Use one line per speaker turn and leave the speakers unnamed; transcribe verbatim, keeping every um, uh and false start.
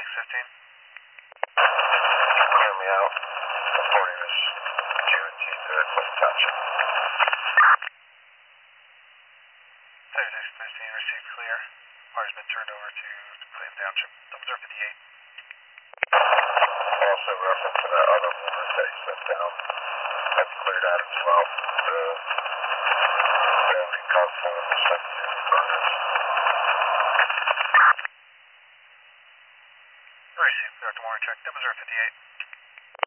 six fifteen.
Clear me out. Reporting this Juneteenth at West Township.
thirty-six fifteen, received clear. Car's been turned over to Cleveland Township. Double zero fifty-eight.
Also reference to that other warrant that you sent down. That's cleared out as well. The family call for the seventeen burners.
Received clear to warrant check. Double zero fifty-eight.